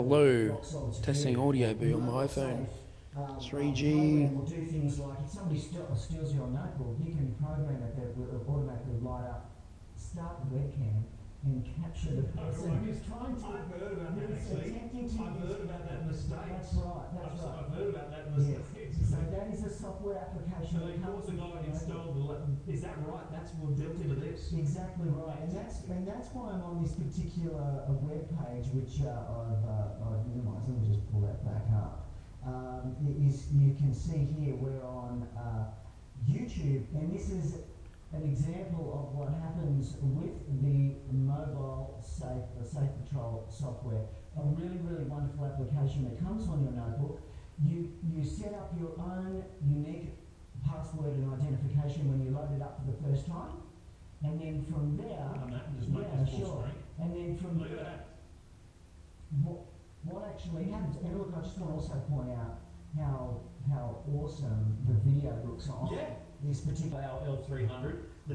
Hello, testing audio B on my iPhone. 3G. Will do things like if somebody steals your notebook, you can program it that will automatically light up, start the webcam, and capture the person who's trying to. I've heard about that actually. I've heard about that mistake. That's right. I've heard about that mistake. Yes. So that is a software application. So they caught the guy and installed the. Is that right? That's what built into this. Exactly right, and that's why I'm on this particular web page, which I've minimised. Let me just pull that back up. You can see here we're on YouTube, and this is an example of what happens with the mobile Safe Patrol software. A really, really wonderful application that comes on your notebook. You set up your own unique password and identification when you load it up for the first time, and then from there, and then from Look at there, that. what actually happens? And look, I just want to also point out how awesome the video looks on this particular L300.